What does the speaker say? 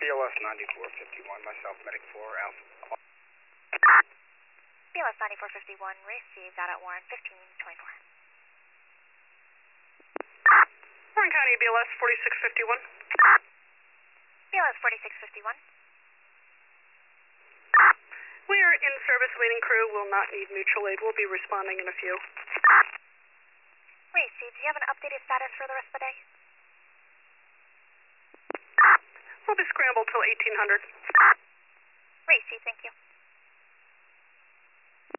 BLS 9451, myself, Medic 4, Alpha. BLS 9451, received out at Warren 1524. Warren County, BLS 4651. BLS 4651. We are in service, waiting crew, will not need mutual aid. We'll be responding in a few. Received, do you have an updated status for the rest of the day? We'll be scrambled till 1800. Received, thank you.